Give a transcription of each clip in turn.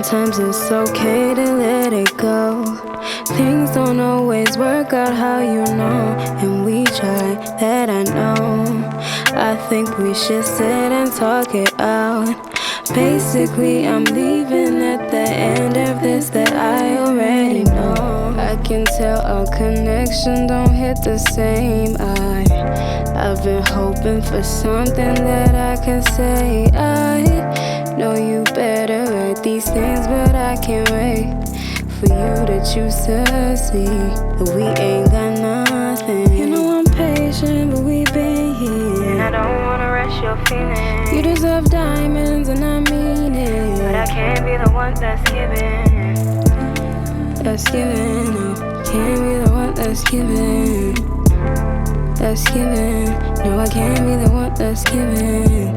Sometimes it's okay to let it go. Things don't always work out how you know, and we try, that I know. I think we should sit and talk it out. Basically, I'm leaving at the end of this that I already know. I can tell our connection don't hit the same. I've been hoping for something that I can say. I know you better at these things, but I can't wait for you to choose to see that we ain't got nothing. You know I'm patient, but we've been here, And I don't wanna rush your feelings. You deserve diamonds, and I mean it. But I can't be the one that's giving. That's giving, no, can't be the one that's giving. That's giving, no, I can't be the one that's giving.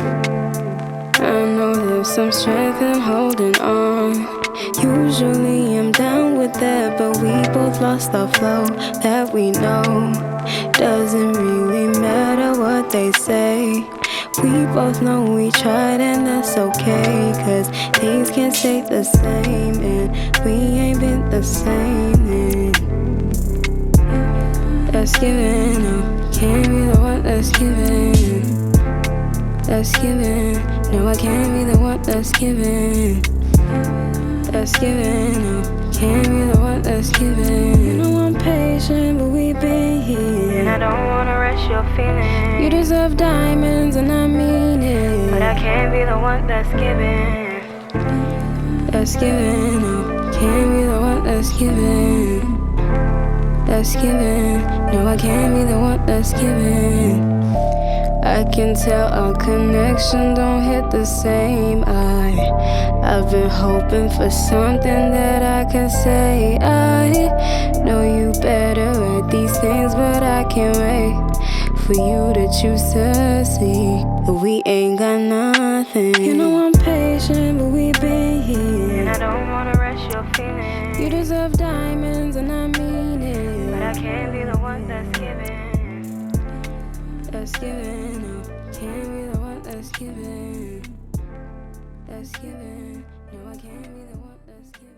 I know there's some strength in holding on. Usually I'm down with that, but we both lost our flow. That we know doesn't really matter what they say. We both know we tried, and that's okay, 'cause things can't stay the same, and we ain't been the same. And that's giving, no, can't be the one that's giving. That's giving, no, I can't be the one that's giving. That's giving, no, can't be the one that's giving. You know I'm patient, but we've been here. And I don't wanna rush your feelings. You deserve diamonds, and I mean it. But I can't be the one that's giving. That's giving, no, can't be the one that's giving. That's giving, no, I can't be the one that's giving. I can tell our connection don't hit the same. I've been hoping for something that I can say. I know you better at these things, but I can't wait for you to choose to see that we ain't got nothing. You know I'm patient, but we've been here. And I don't wanna rush your feelings. You deserve diamonds, and I mean it. But I can't be the one that's giving. That's giving, no, can't be the one that's giving. That's giving, no, I can't be the one that's giving.